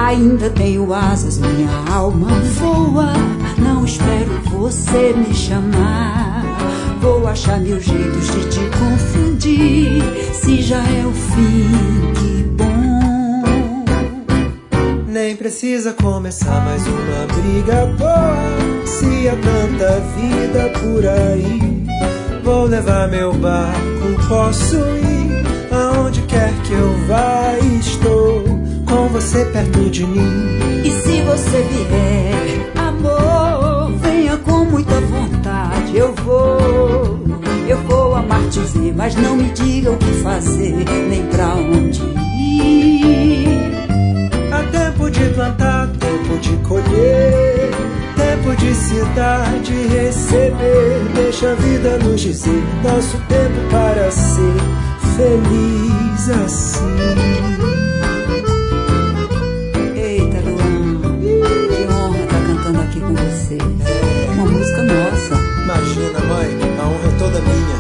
Ainda tenho asas, minha alma voa. Não espero você me chamar. Vou achar mil jeitos de te confundir. Se já é o fim, que bom. Nem precisa começar mais uma briga boa. Se há tanta vida por aí, vou levar meu barco, posso ir aonde quer que eu vá. Estou com você perto de mim. E se você vier, amor, venha com muita vontade. Eu vou amar te ver, mas não me diga o que fazer, nem pra onde ir. Há tempo de plantar, tempo de colher, tempo de se dar, de receber. Deixa a vida nos dizer nosso tempo para ser feliz assim. Eita, Luan, que honra estar cantando aqui com você. Uma música nossa. Imagina, mãe, a honra é toda minha.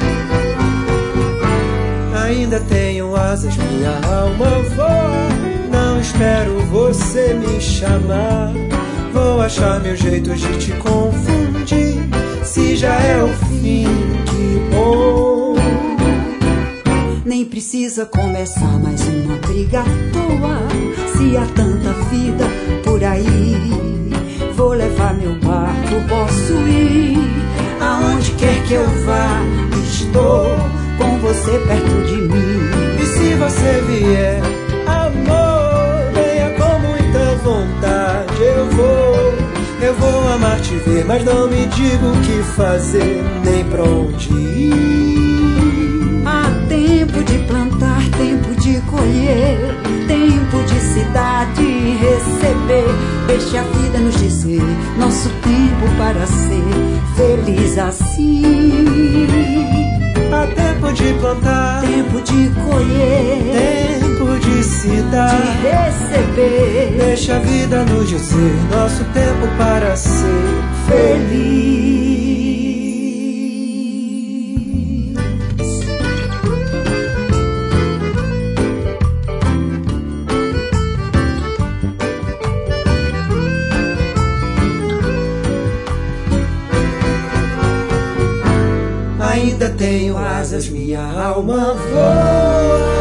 Ainda tenho asas, minha alma voa. Não espero você me chamar. Vou achar meus jeitos de te confundir. Se já é o fim, que bom. Nem precisa começar mais uma briga à toa. Se há tanta vida por aí, vou levar meu barco, posso ir aonde quer que eu vá. Estou com você perto de mim. E se você vier, amor, venha com muita vontade. Eu vou amar te ver, mas não me diga o que fazer, nem pra onde ir. Há tempo de plantar, tempo de colher, tempo de se dar, de receber. Deixe a vida nos dizer nosso tempo para ser feliz assim. Há tempo de plantar, tempo de colher, tempo de se dar, de receber. Deixa a vida nos dizer nosso tempo para ser feliz. Ainda tenho asas, minha alma voa.